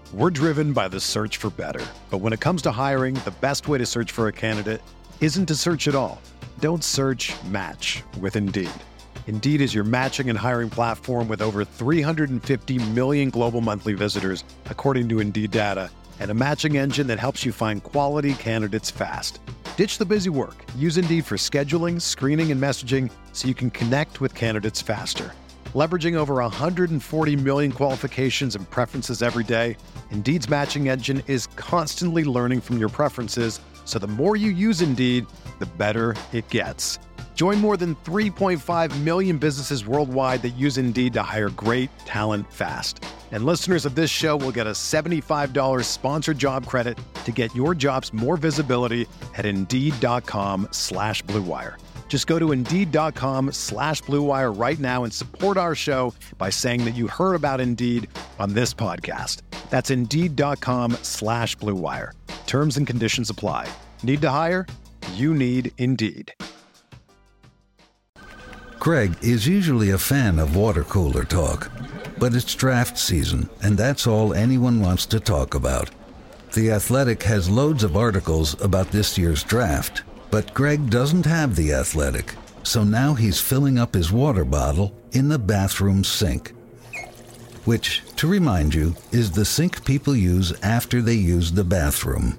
We're driven by the search for better. But when it comes to hiring, the best way to search for a candidate isn't to search at all. Don't search, match with Indeed. Indeed is your matching and hiring platform with over 350 million global monthly visitors, according to Indeed data, and a matching engine that helps you find quality candidates fast. Ditch the busy work. Use Indeed for scheduling, screening, and messaging so you can connect with candidates faster. Leveraging over 140 million qualifications and preferences every day, Indeed's matching engine is constantly learning from your preferences, so the more you use Indeed, the better it gets. Join more than 3.5 million businesses worldwide that use Indeed to hire great talent fast. And listeners of this show will get a $75 sponsored job credit to get your jobs more visibility at Indeed.com/Blue Wire. Just go to Indeed.com/Blue Wire right now and support our show by saying that you heard about Indeed on this podcast. That's Indeed.com/Blue Wire. Terms and conditions apply. Need to hire? You need Indeed. Greg is usually a fan of water cooler talk, but it's draft season, and that's all anyone wants to talk about. The Athletic has loads of articles about this year's draft, but Greg doesn't have The Athletic, so now he's filling up his water bottle in the bathroom sink, which, to remind you, is the sink people use after they use the bathroom.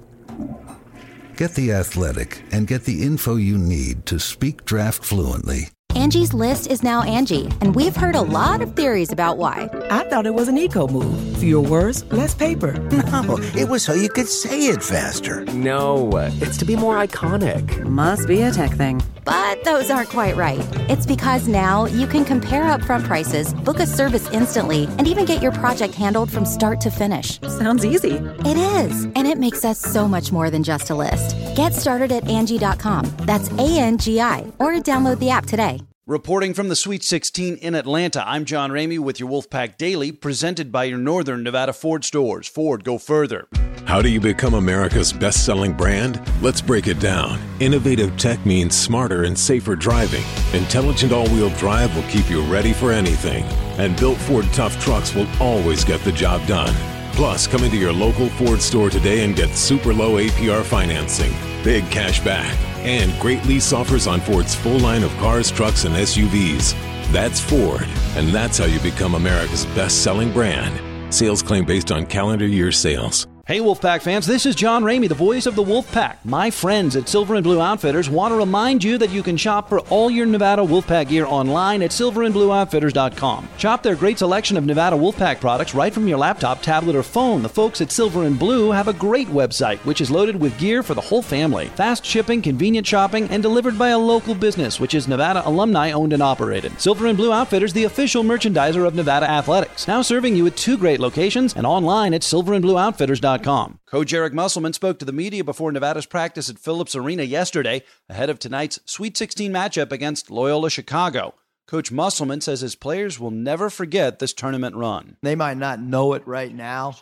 Get The Athletic and get the info you need to speak draft fluently. Angie's List is now Angie, and we've heard a lot of theories about why. I thought it was an eco move. Fewer words, less paper. No, it was so you could say it faster. No, it's to be more iconic. Must be a tech thing. But those aren't quite right. It's because now you can compare upfront prices, book a service instantly, and even get your project handled from start to finish. Sounds easy. It is, and it makes us so much more than just a list. Get started at Angie.com. That's ANGI, or download the app today. Reporting from the Sweet 16 in Atlanta, I'm John Ramey with your Wolfpack Daily, presented by your Northern Nevada Ford stores. Ford, go further. How do you become America's best-selling brand? Let's break it down. Innovative tech means smarter and safer driving. Intelligent all-wheel drive will keep you ready for anything. And built Ford tough trucks will always get the job done. Plus, come into your local Ford store today and get super low APR financing, big cash back, and great lease offers on Ford's full line of cars, trucks, and SUVs. That's Ford, and that's how you become America's best-selling brand. Sales claim based on calendar year sales. Hey Wolfpack fans, this is John Ramey, the voice of the Wolfpack. My friends at Silver and Blue Outfitters want to remind you that you can shop for all your Nevada Wolfpack gear online at silverandblueoutfitters.com. Shop their great selection of Nevada Wolfpack products right from your laptop, tablet, or phone. The folks at Silver and Blue have a great website, which is loaded with gear for the whole family. Fast shipping, convenient shopping, and delivered by a local business, which is Nevada alumni owned and operated. Silver and Blue Outfitters, the official merchandiser of Nevada Athletics. Now serving you at 2 great locations and online at silverandblueoutfitters.com. Coach Eric Musselman spoke to the media before Nevada's practice at Phillips Arena yesterday ahead of tonight's Sweet 16 matchup against Loyola Chicago. Coach Musselman says his players will never forget this tournament run. They might not know it right now.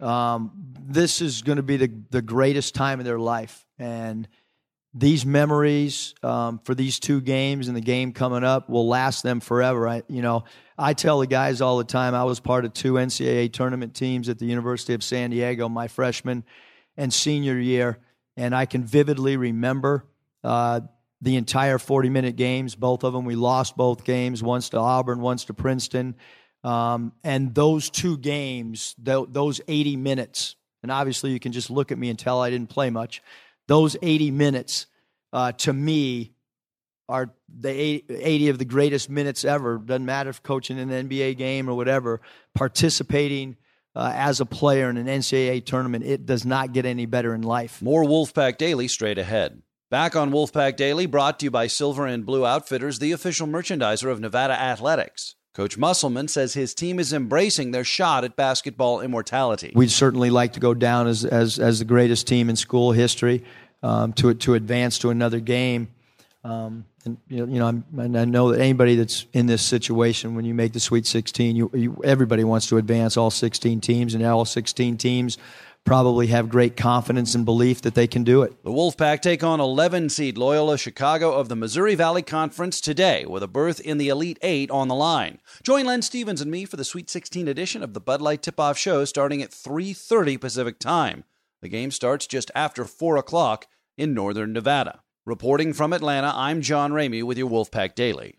This is going to be the greatest time of their life. And these memories for these 2 games and the game coming up will last them forever. I tell the guys all the time, I was part of 2 NCAA tournament teams at the University of San Diego my freshman and senior year, and I can vividly remember the entire 40-minute games, both of them. We lost both games, once to Auburn, once to Princeton. And those 2 games, those 80 minutes, and obviously you can just look at me and tell I didn't play much, those 80 minutes to me are the 80 of the greatest minutes ever. Doesn't matter if coaching in an NBA game or whatever, participating as a player in an NCAA tournament, it does not get any better in life. More Wolfpack Daily straight ahead. Back on Wolfpack Daily, brought to you by Silver and Blue Outfitters, the official merchandiser of Nevada Athletics. Coach Musselman says his team is embracing their shot at basketball immortality. We'd certainly like to go down as the greatest team in school history, to advance to another game. And I know that anybody that's in this situation, when you make the Sweet 16, everybody wants to advance, all 16 teams, and all 16 teams probably have great confidence and belief that they can do it. The Wolfpack take on 11-seed Loyola Chicago of the Missouri Valley Conference today with a berth in the Elite Eight on the line. Join Len Stevens and me for the Sweet 16 edition of the Bud Light Tip-Off Show starting at 3:30 Pacific Time. The game starts just after 4 o'clock in northern Nevada. Reporting from Atlanta, I'm John Ramey with your Wolfpack Daily.